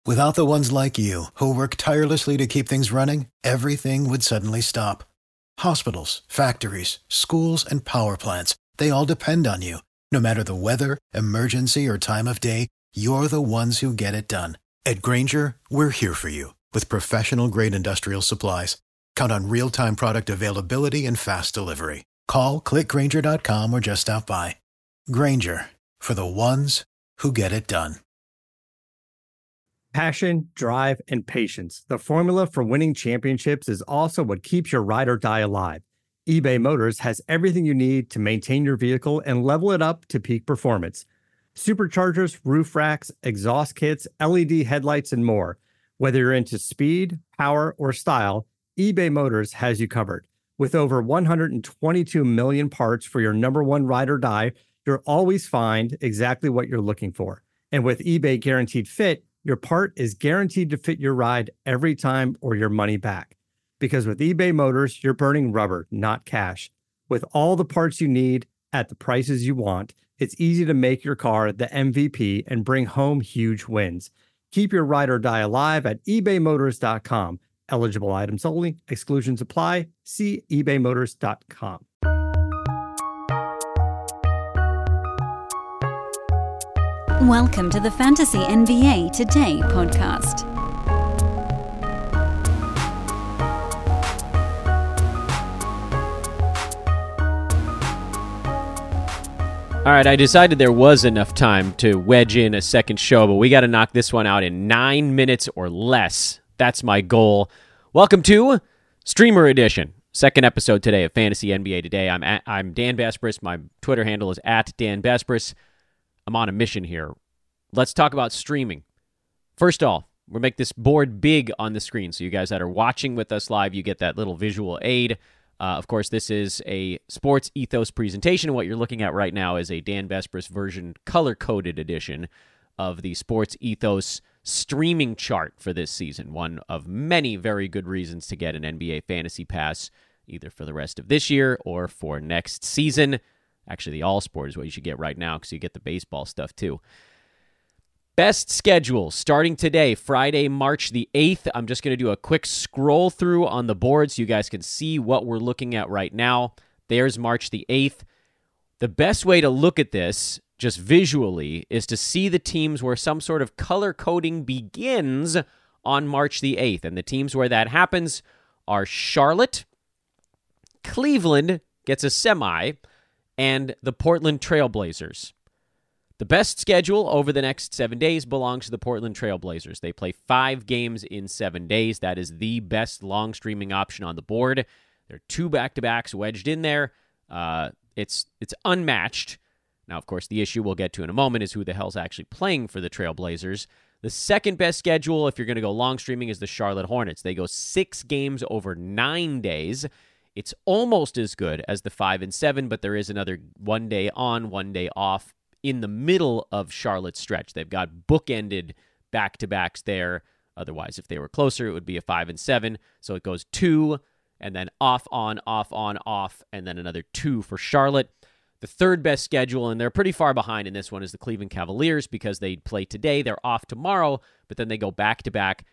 Without the ones like you, who work tirelessly to keep things running, everything would suddenly stop. Hospitals, factories, schools, and power plants, they all depend on you. No matter the weather, emergency, or time of day, you're the ones who get it done. At Grainger, we're here for you with professional-grade industrial supplies. Count on real-time product availability and fast delivery. Call, click Grainger.com, or just stop by. Grainger, for the ones who get it done. Passion, drive, and patience. The formula for winning championships is also what keeps your ride or die alive. eBay Motors has everything you need to maintain your vehicle and level it up to peak performance. Superchargers, roof racks, exhaust kits, LED headlights, and more. Whether you're into speed, power, or style, eBay Motors has you covered. With over 122 million parts for your number one ride or die, you'll always find exactly what you're looking for. And with eBay Guaranteed Fit, your part is guaranteed to fit your ride every time or your money back. Because with eBay Motors, you're burning rubber, not cash. With all the parts you need at the prices you want, it's easy to make your car the MVP and bring home huge wins. Keep your ride or die alive at ebaymotors.com. Eligible items only. Exclusions apply. See ebaymotors.com. Welcome to the Fantasy NBA Today podcast. All right, I decided there was enough time to wedge in a second show, but we got to knock this one out in 9 minutes or less. That's my goal. Welcome to Streamer Edition, second episode today of Fantasy NBA Today. I'm Dan Besbris. My Twitter handle is @Dan I'm on a mission here. Let's talk about streaming. First off, we'll make this board big on the screen. So you guys that are watching with us live, you get that little visual aid. Of course, this is a Sports Ethos presentation. What you're looking at right now is a Dan Besbris version color-coded edition of the Sports Ethos streaming chart for this season. One of many very good reasons to get an NBA Fantasy Pass, either for the rest of this year or for next season. Actually, the All-Sport is what you should get right now because you get the baseball stuff too. Best schedule starting today, Friday, March the 8th. I'm just going to do a quick scroll through on the board so you guys can see what we're looking at right now. There's March the 8th. The best way to look at this, just visually, is to see the teams where some sort of color coding begins on March the 8th. And the teams where that happens are Charlotte, Cleveland gets a semi, and the Portland Trailblazers. The best schedule over the next 7 days belongs to the Portland Trailblazers. They play 5 games in 7 days. That is the best long streaming option on the board. There are 2 back-to-backs wedged in there. It's unmatched. Now, of course, the issue we'll get to in a moment is who the hell's actually playing for the Trailblazers. The second best schedule, if you're going to go long streaming, is the Charlotte Hornets. They go 6 games over 9 days. It's almost as good as the 5 and 7, but there is another 1 day on, 1 day off in the middle of Charlotte's stretch. They've got bookended back-to-backs there. Otherwise, if they were closer, it would be a 5 and 7. So it goes 2, and then off, on, off, and then another 2 for Charlotte. The third best schedule, and they're pretty far behind in this one, is the Cleveland Cavaliers because they play today. They're off tomorrow, but then they go back-to-back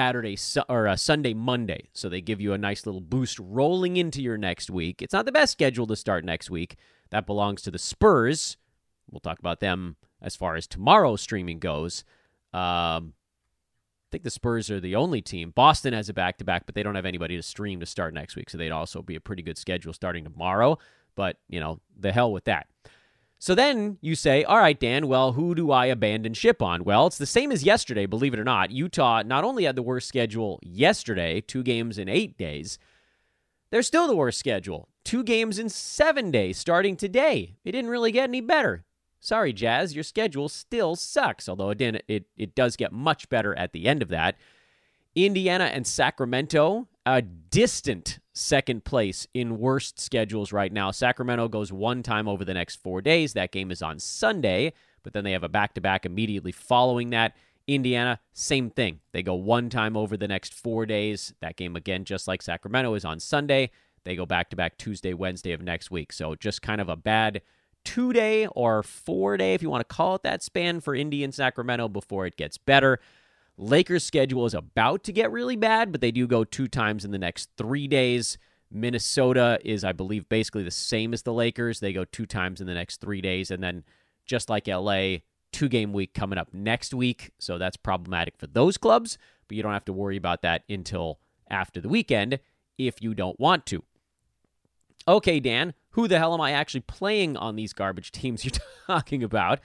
Sunday, Monday. So they give you a nice little boost rolling into your next week. It's not the best schedule to start next week. That belongs to the Spurs. We'll talk about them as far as tomorrow's streaming goes. I think the Spurs are the only team. Boston has a back-to-back, but they don't have anybody to stream to start next week, so they'd also be a pretty good schedule starting tomorrow. But, the hell with that. So then you say, all right, Dan, well, who do I abandon ship on? Well, it's the same as yesterday, believe it or not. Utah not only had the worst schedule yesterday, 2 games in 8 days, they're still the worst schedule. 2 games in 7 days starting today. It didn't really get any better. Sorry, Jazz, your schedule still sucks, although it does get much better at the end of that. Indiana and Sacramento, a distant second place in worst schedules right now. Sacramento goes 1 time over the next 4 days. That game is on Sunday, but then they have a back-to-back immediately following that. Indiana, same thing. They go 1 time over the next 4 days. That game, again, just like Sacramento, is on Sunday. They go back-to-back Tuesday, Wednesday of next week. So just kind of a bad 2-day or 4-day, if you want to call it that, span for Indy and Sacramento before it gets better. Lakers' schedule is about to get really bad, but they do go 2 times in the next 3 days. Minnesota is, I believe, basically the same as the Lakers. They go 2 times in the next 3 days, and then just like LA, 2-game week coming up next week. So that's problematic for those clubs, but you don't have to worry about that until after the weekend if you don't want to. Okay, Dan, who the hell am I actually playing on these garbage teams you're talking about?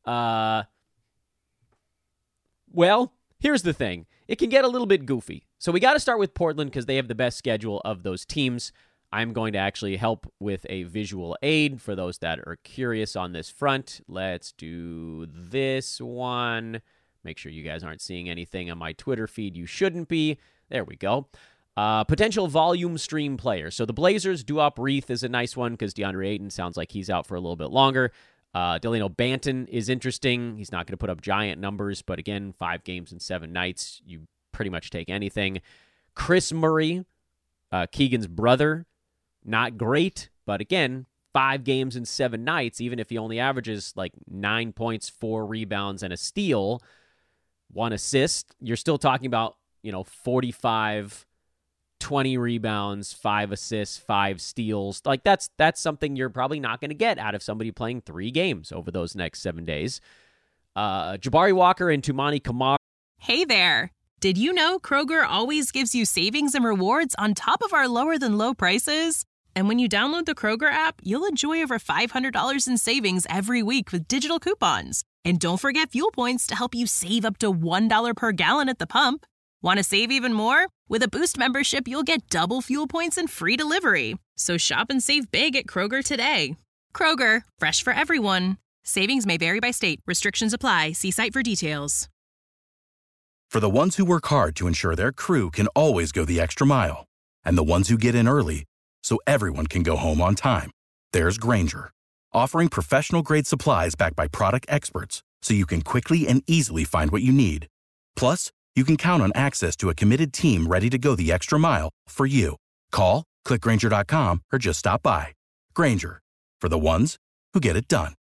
Well, here's the thing. It can get a little bit goofy. So we got to start with Portland because they have the best schedule of those teams. I'm going to actually help with a visual aid for those that are curious on this front. Let's do this one. Make sure you guys aren't seeing anything on my Twitter feed you shouldn't be. There we go. Potential volume stream players. So the Blazers, Duop Reith is a nice one because DeAndre Ayton sounds like he's out for a little bit longer. Delano Banton is interesting. He's not going to put up giant numbers, but again, 5 games and 7 nights. You pretty much take anything. Chris Murray, Keegan's brother, not great, but again, 5 games and 7 nights, even if he only averages like 9 points, 4 rebounds, and a steal, 1 assist, you're still talking about, 45, 20 rebounds, 5 assists, 5 steals. Like that's something you're probably not going to get out of somebody playing 3 games over those next 7 days. Jabari Walker and Tumani Kamara. Hey there. Did you know Kroger always gives you savings and rewards on top of our lower than low prices? And when you download the Kroger app, you'll enjoy over $500 in savings every week with digital coupons. And don't forget fuel points to help you save up to $1 per gallon at the pump. Want to save even more? With a Boost membership, you'll get double fuel points and free delivery. So shop and save big at Kroger today. Kroger, fresh for everyone. Savings may vary by state. Restrictions apply. See site for details. For the ones who work hard to ensure their crew can always go the extra mile, and the ones who get in early so everyone can go home on time, there's Grainger, offering professional-grade supplies backed by product experts so you can quickly and easily find what you need. Plus, you can count on access to a committed team ready to go the extra mile for you. Call, click Grainger.com, or just stop by. Grainger, for the ones who get it done.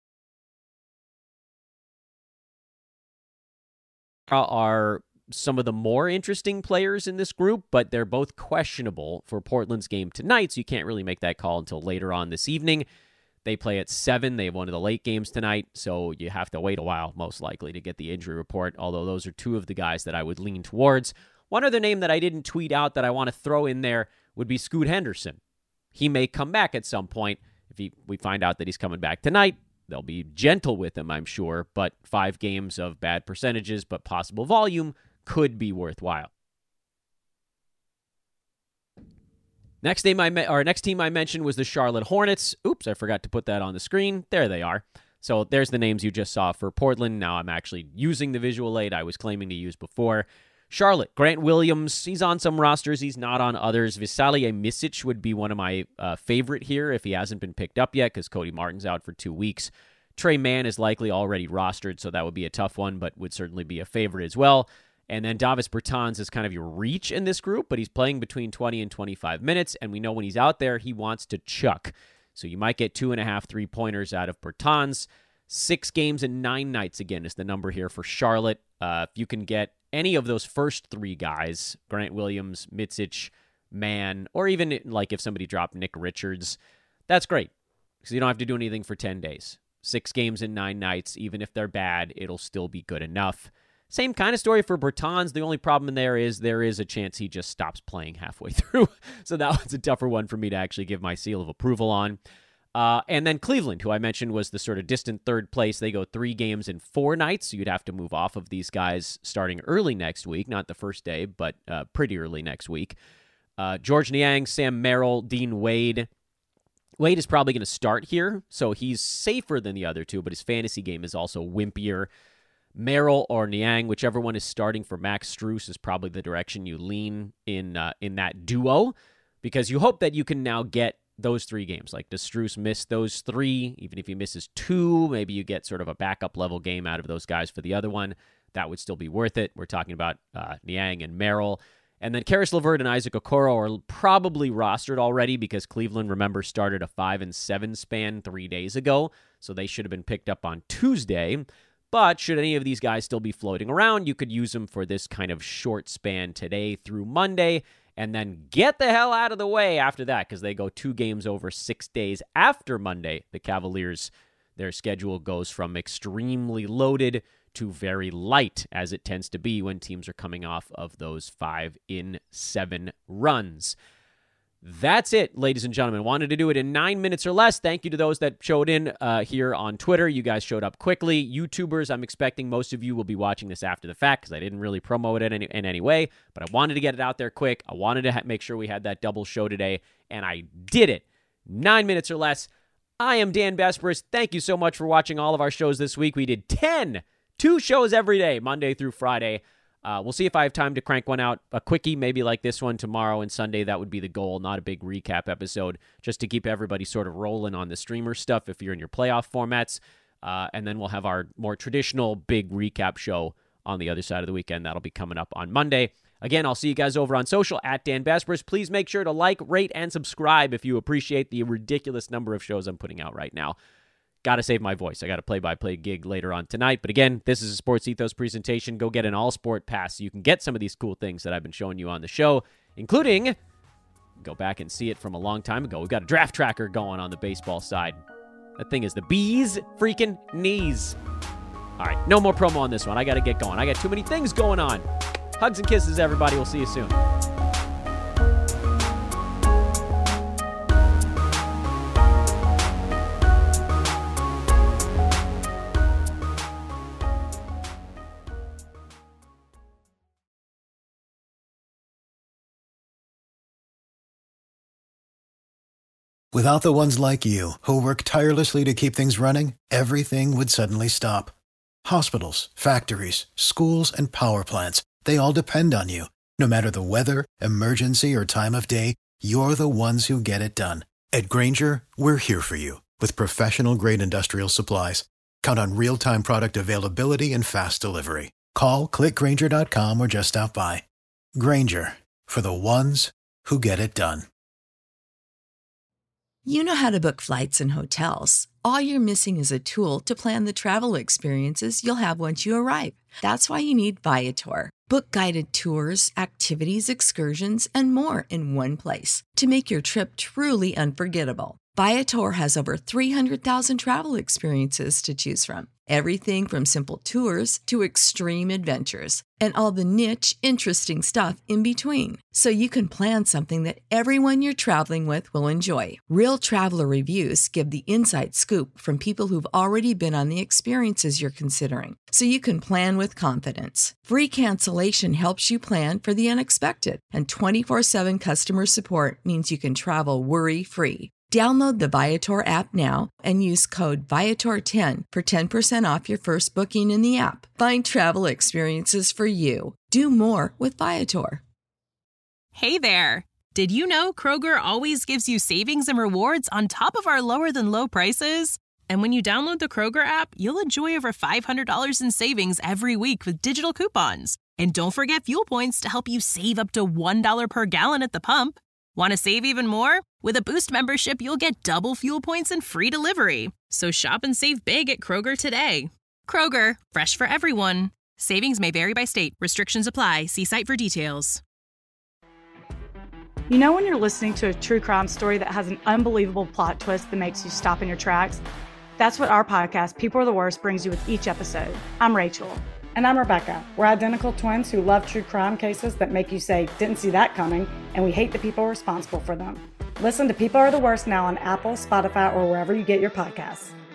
Are some of the more interesting players in this group, but they're both questionable for Portland's game tonight, so you can't really make that call until later on this evening. They play at 7. They have one of the late games tonight, so you have to wait a while, most likely, to get the injury report, although those are 2 of the guys that I would lean towards. One other name that I didn't tweet out that I want to throw in there would be Scoot Henderson. He may come back at some point. If we find out that he's coming back tonight, they'll be gentle with him, I'm sure, but 5 games of bad percentages but possible volume could be worthwhile. Next team I mentioned was the Charlotte Hornets. Oops, I forgot to put that on the screen. There they are. So there's the names you just saw for Portland. Now I'm actually using the visual aid I was claiming to use before. Charlotte, Grant Williams, he's on some rosters. He's not on others. Visalia Misic would be one of my favorite here if he hasn't been picked up yet because Cody Martin's out for 2 weeks. Trey Mann is likely already rostered, so that would be a tough one, but would certainly be a favorite as well. And then Davis Bertans is kind of your reach in this group, but he's playing between 20 and 25 minutes, and we know when he's out there, he wants to chuck. So you might get 2.5 3-pointers out of Bertans. 6 games and 9 nights, again, is the number here for Charlotte. If you can get any of those first 3 guys, Grant Williams, Misic, Mann, or even like if somebody dropped Nick Richards, that's great because you don't have to do anything for 10 days. 6 games and 9 nights, even if they're bad, it'll still be good enough. Same kind of story for Bertans. The only problem there is a chance he just stops playing halfway through. So that was a tougher one for me to actually give my seal of approval on. And then Cleveland, who I mentioned was the sort of distant third place. They go 3 games and 4 nights, so you'd have to move off of these guys starting early next week. Not the first day, but pretty early next week. George Niang, Sam Merrill, Dean Wade. Wade is probably going to start here, so he's safer than the other 2, but his fantasy game is also wimpier. Merrill or Niang, whichever one is starting for Max Strus, is probably the direction you lean in that duo, because you hope that you can now get those 3 games. Like, does Strus miss those 3? Even if he misses 2, maybe you get sort of a backup level game out of those guys for the other one. That would still be worth it. We're talking about Niang and Merrill. And then Karis LeVert and Isaac Okoro are probably rostered already because Cleveland, remember, started a 5-7 span 3 days ago, so they should have been picked up on Tuesday. But should any of these guys still be floating around, you could use them for this kind of short span today through Monday, and then get the hell out of the way after that, because they go 2 games over 6 days after Monday. The Cavaliers, their schedule goes from extremely loaded to very light, as it tends to be when teams are coming off of those 5-7 runs. That's it, ladies and gentlemen. Wanted to do it in 9 minutes or less. Thank you to those that showed in here on Twitter. You guys showed up quickly. YouTubers, I'm expecting most of you will be watching this after the fact because I didn't really promote it in any way, but I wanted to get it out there quick. I wanted to make sure we had that double show today, and I did it. 9 minutes or less. I am Dan Besbris. Thank you so much for watching all of our shows this week. We did 2 shows every day, Monday through Friday. We'll see if I have time to crank one out, a quickie, maybe like this one tomorrow and Sunday. That would be the goal, not a big recap episode, just to keep everybody sort of rolling on the streamer stuff if you're in your playoff formats. And then we'll have our more traditional big recap show on the other side of the weekend. That'll be coming up on Monday. Again, I'll see you guys over on social at Dan Besbris. Please make sure to like, rate, and subscribe if you appreciate the ridiculous number of shows I'm putting out right now. Got to save my voice. I got a play-by-play gig later on tonight. But again, this is a Sports Ethos presentation. Go get an all-sport pass so you can get some of these cool things that I've been showing you on the show, including, go back and see it from a long time ago. We've got a draft tracker going on the baseball side. That thing is the bee's freaking knees. All right, no more promo on this one. I got to get going. I got too many things going on. Hugs and kisses, everybody. We'll see you soon. Without the ones like you, who work tirelessly to keep things running, everything would suddenly stop. Hospitals, factories, schools, and power plants, they all depend on you. No matter the weather, emergency, or time of day, you're the ones who get it done. At Grainger, we're here for you with professional-grade industrial supplies. Count on real-time product availability and fast delivery. Call, click Grainger.com, or just stop by. Grainger, for the ones who get it done. You know how to book flights and hotels. All you're missing is a tool to plan the travel experiences you'll have once you arrive. That's why you need Viator. Book guided tours, activities, excursions, and more in one place to make your trip truly unforgettable. Viator has over 300,000 travel experiences to choose from. Everything from simple tours to extreme adventures and all the niche, interesting stuff in between. So you can plan something that everyone you're traveling with will enjoy. Real traveler reviews give the inside scoop from people who've already been on the experiences you're considering. So you can plan with confidence. Free cancellation helps you plan for the unexpected. And 24/7 customer support means you can travel worry-free. Download the Viator app now and use code Viator10 for 10% off your first booking in the app. Find travel experiences for you. Do more with Viator. Hey there! Did you know Kroger always gives you savings and rewards on top of our lower-than-low prices? And when you download the Kroger app, you'll enjoy over $500 in savings every week with digital coupons. And don't forget fuel points to help you save up to $1 per gallon at the pump. Want to save even more? With a Boost membership, you'll get double fuel points and free delivery. So shop and save big at Kroger today. Kroger, fresh for everyone. Savings may vary by state. Restrictions apply. See site for details. You know when you're listening to a true crime story that has an unbelievable plot twist that makes you stop in your tracks? That's what our podcast, People Are the Worst, brings you with each episode. I'm Rachel. And I'm Rebecca. We're identical twins who love true crime cases that make you say, didn't see that coming, and we hate the people responsible for them. Listen to People Are the Worst now on Apple, Spotify, or wherever you get your podcasts.